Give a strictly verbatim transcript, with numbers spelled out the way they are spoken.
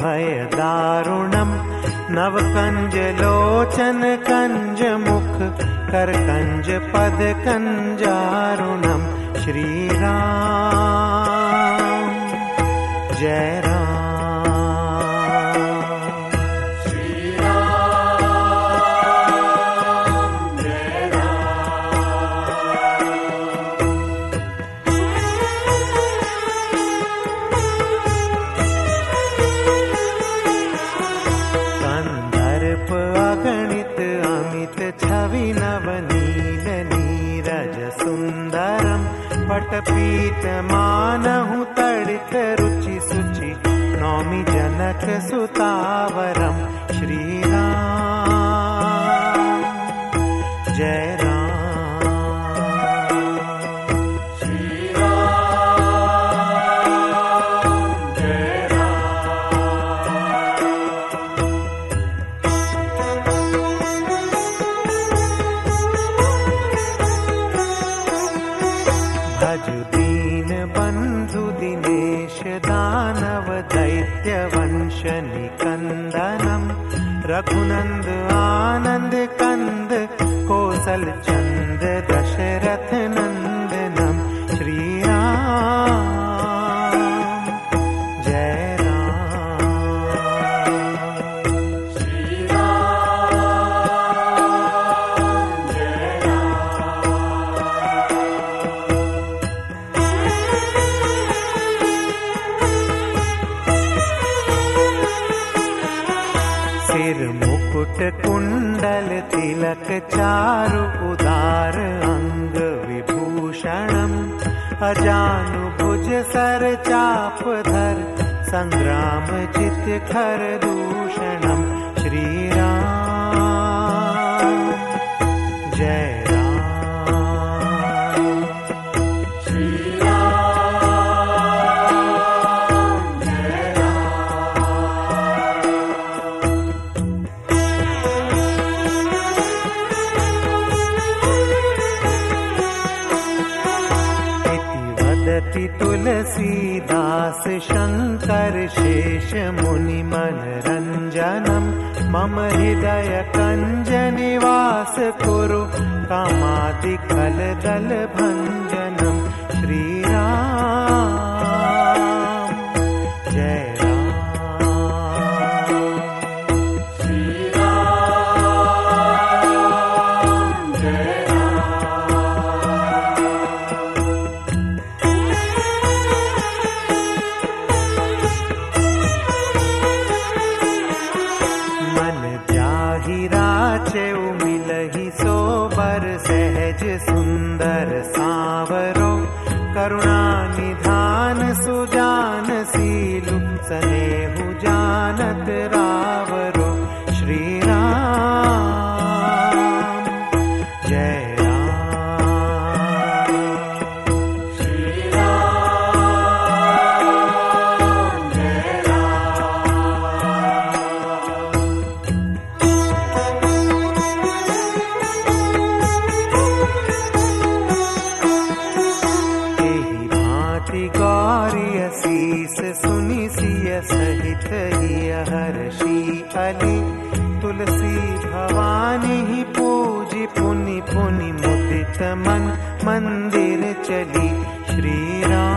भय दारुणम नव कंज लोचन कंज मुख कर कंज पद कंजारुणम। श्री राम जय राम। अगणित अमित छवि नवनील नीरज सुंदरम पटपीत मानहु तड़ित रुचि सुचि नौमि जनक सुतावरम। श्री राम जय राम। भजु दीन बंधु दिनेश दानव दैत्य वंश निकंदनम रघुनंद आनंद कंद कौशल चंद दशरथ नंदनम। श्री राम जय सिर मुकुट कुंडल तिलक चारु उदार अंग विभूषणम अजानु भुज सर चाप धर संग्राम चित खर दूषणम। श्री राम जय तुलसीदास शंकर शेष मुनि मनरंजनम मम हृदय कंज निवास कुरु कामादि कल दल भंजनम। श्री राम जय मिलहि सोबर सहज सुंदर सावरो करुणा निधान सुजान सीलु सनेहु जानत रावरो। श्री राम जय गौरी असीस सुनि सिय सहित हिय हर्षि अली तुलसी भवानी ही पूजी पुनि पुनि मुदित मन मंदिर चली। श्री राम